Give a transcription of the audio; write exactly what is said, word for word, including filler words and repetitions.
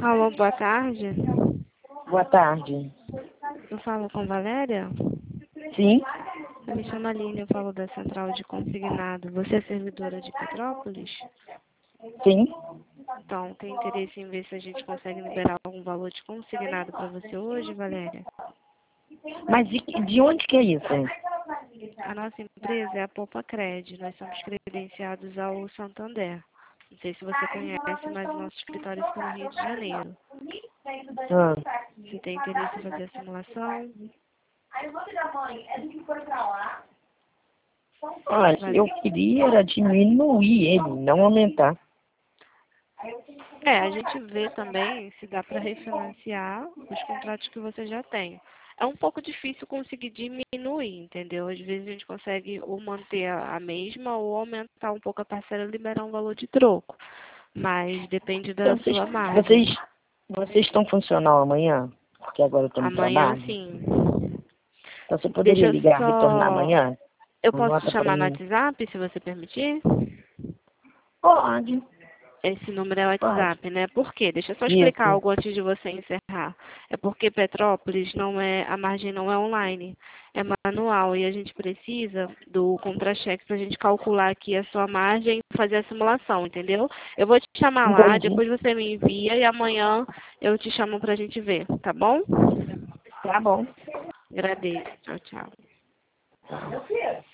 Alô, boa tarde. Boa tarde. Eu falo com Valéria? Sim? Eu me chamo Aline, eu falo da Central de Consignado. Você é servidora de Petrópolis? Sim? Então, tem interesse em ver se a gente consegue liberar algum valor de consignado para você hoje, Valéria? Mas de, de onde que é isso, hein? A nossa empresa é a Poupa Cred. Nós somos credenciados ao Santander. Não sei se você conhece, mas o nosso escritório fica no Rio de Janeiro. Ah, Você tem interesse em fazer a simulação? olha, Vale- eu queria era diminuir ele, não aumentar. É, a gente vê também se dá para refinanciar os contratos que você já tem. É um pouco difícil conseguir diminuir, entendeu? Às vezes a gente consegue ou manter a a mesma ou aumentar um pouco a parcela e liberar um valor de troco. Mas depende da Então, vocês, sua margem. vocês, vocês estão funcional amanhã? Porque agora eu estou no Amanhã, trabalho. sim. Então, você Deixa poderia eu ligar, retornar só... amanhã? Eu posso te Nota para chamar no mim. WhatsApp, se você permitir? Pode, Esse número é o pode. WhatsApp, né? Por quê? Deixa eu só explicar Isso. algo antes de você encerrar. É porque Petrópolis não é, a margem não é online, é manual e a gente precisa do contra-cheque para a gente calcular aqui a sua margem e fazer a simulação, entendeu? Eu vou te chamar lá, Entendi. depois você me envia e amanhã eu te chamo para a gente ver, tá bom? Tá bom. Agradeço. Tchau, tchau.